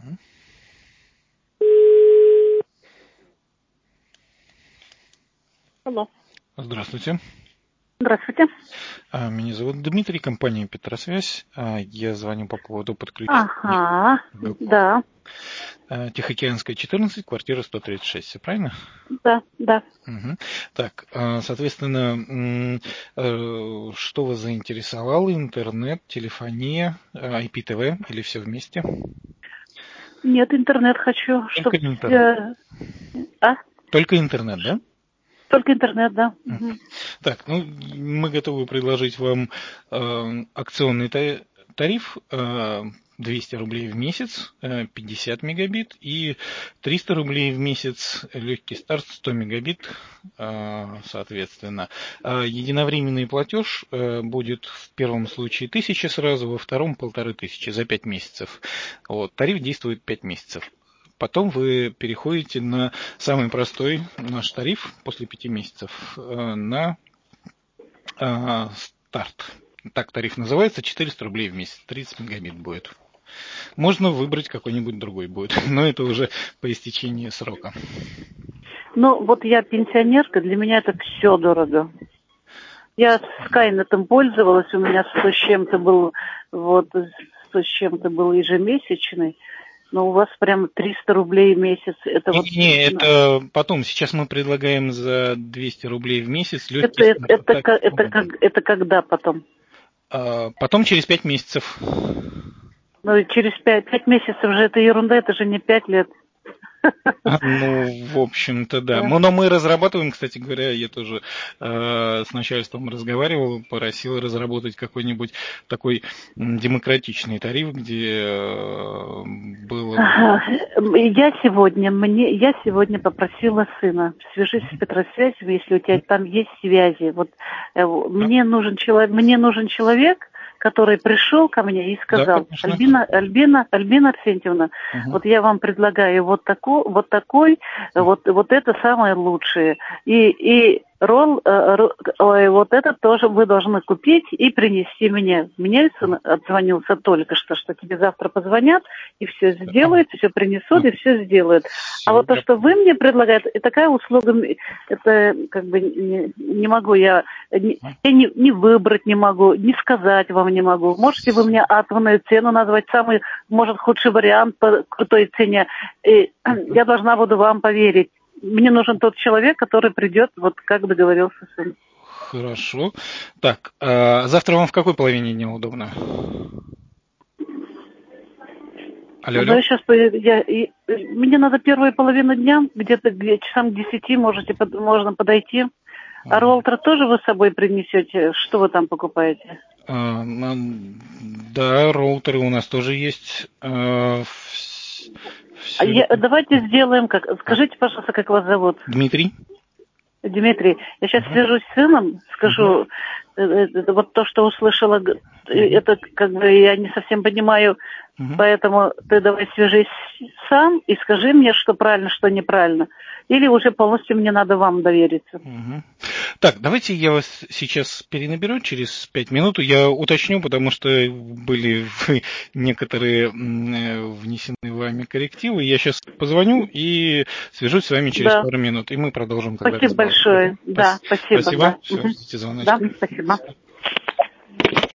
Алло. Здравствуйте. Здравствуйте. Меня зовут Дмитрий, компания «Петросвязь». Я звоню по поводу подключения Да, Тихоокеанская, 14, квартира 136. Все правильно? да. Угу. Так, соответственно, что вас заинтересовало? Интернет, телефония, IPTV или все вместе? Нет, интернет хочу, Только чтобы... интернет. Только интернет, да? Только интернет, да. Угу. Так, мы готовы предложить вам акционный тариф 200 рублей в месяц, 50 мегабит, и 300 рублей в месяц, легкий старт, 100 мегабит, соответственно. Единовременный платеж будет в первом случае 1000 сразу, во втором 1500 за 5 месяцев. Вот, тариф действует 5 месяцев. Потом вы переходите на самый простой наш тариф после 5 месяцев на старт. Так тариф называется, 400 рублей в месяц, 30 мегабит будет. Можно выбрать какой-нибудь другой будет, но это уже по истечении срока. Ну, вот я пенсионерка, для меня это все дорого. Я Скайнетом пользовалась, у меня 100 с чем-то был, 100 с чем-то был ежемесячный. Но у вас прям 300 рублей в месяц. Это это потом. Сейчас мы предлагаем за 200 рублей в месяц легкий это когда потом? Потом через 5 месяцев. Ну, и через 5 месяцев же это ерунда, это же не 5 лет. В общем-то, да. Но мы разрабатываем, кстати говоря, я тоже с начальством разговаривал, просил разработать какой-нибудь такой демократичный тариф, где было... Я сегодня попросила сына, свяжись с Петросвязью, если у тебя там есть связи. Вот мне нужен человек, который пришел ко мне и сказал: да, Альбина Арсентьевна, вот я вам предлагаю вот это самое лучшее. И вот это тоже вы должны купить и принести мне. Мне сын отзвонился только что тебе завтра позвонят, и все сделают, все принесут, и все сделают. А вот то, что вы мне предлагаете, и такая услуга, это как бы не могу я не выбрать не могу, не сказать вам не могу. Можете вы мне атомную цену назвать, самый, может, худший вариант по крутой цене? И я должна буду вам поверить. Мне нужен тот человек, который придет, вот как договорился сын. Хорошо. Так, завтра вам в какой половине дня удобно? Алло. Мне надо первая половина дня, где-то часам к 10 можно подойти. А роутер тоже вы с собой принесете? Что вы там покупаете? Да, роутеры у нас тоже есть. Давайте сделаем как. Скажите, пожалуйста, как вас зовут? Дмитрий. Дмитрий, я сейчас свяжусь с сыном, скажу, вот то, что услышала, это как бы я не совсем понимаю, поэтому ты давай свяжись сам и скажи мне, что правильно, что неправильно. Или уже полностью мне надо вам довериться. Так, давайте я вас сейчас перенаберу через 5 минут. Я уточню, потому что были некоторые внесены вами коррективы. Я сейчас позвоню и свяжусь с вами через пару минут, и мы продолжим тогда разговор. Спасибо большое. Да, спасибо. Спасибо. Все, ждите звоночка. Да, спасибо.